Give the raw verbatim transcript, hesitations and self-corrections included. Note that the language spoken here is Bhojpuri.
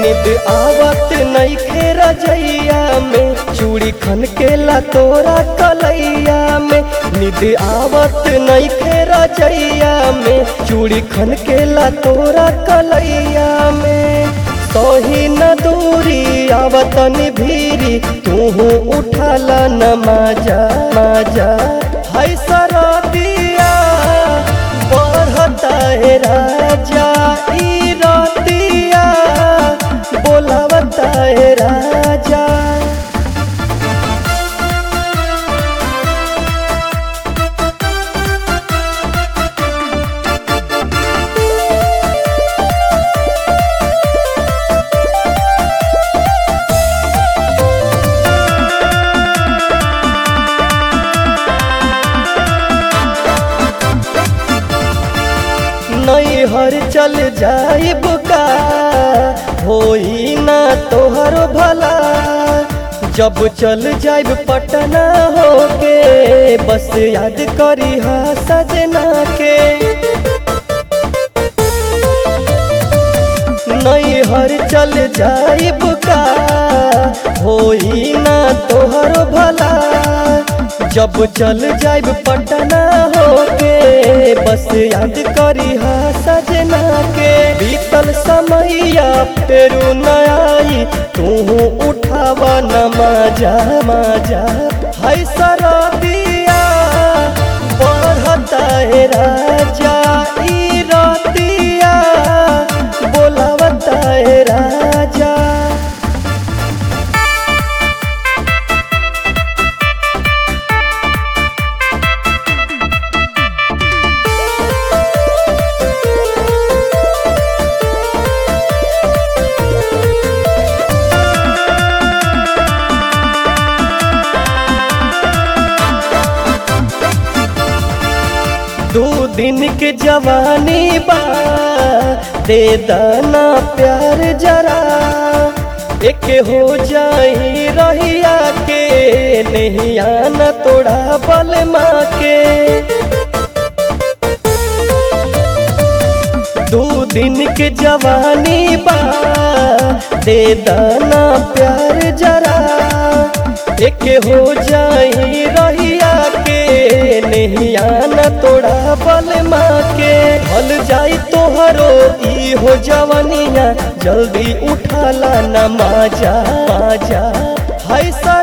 निद आवत नइखे रजैया में, चूड़ी खन के ला तोरा कलैया में। निद आवत नइखे रजैया में, चूड़ी खन के ला तोरा कलैया में। सही न दूरी आवतन भीरी, तूहू उठाला न माजा माजा। है सरदिया बढ़ता है राजा, ई रतिया बोलावता है राजा। नैहर चल जाइब का होई ना तोहर भला, जब चल जाइब पटना होके बस याद करी हा सजना के। नैहर चल जाइब का होई ना तोहर भला, जब चल जाइब पटना होके बस याद करी हा सजना के। बीतल समैया फेरू न आई, तूहू उठावा न माजा माजा। है सरदिया बढ़ता है राजा, ई रतिया बोलावता है राजा। दो दिन के जवानी बा, दे दाना प्यार जरा। एक हो जाई रहिया के, नहीं आना तोड़ा बल माँ के। दो दिन के जवानी बा, दे दाना प्यार जरा। एक हो जाई रहिया के, नहीं आना तोड़ा बल माँ के। भल जाई तोहरो ई हो जवनिया, जल्दी उठाला न माजा माजा। है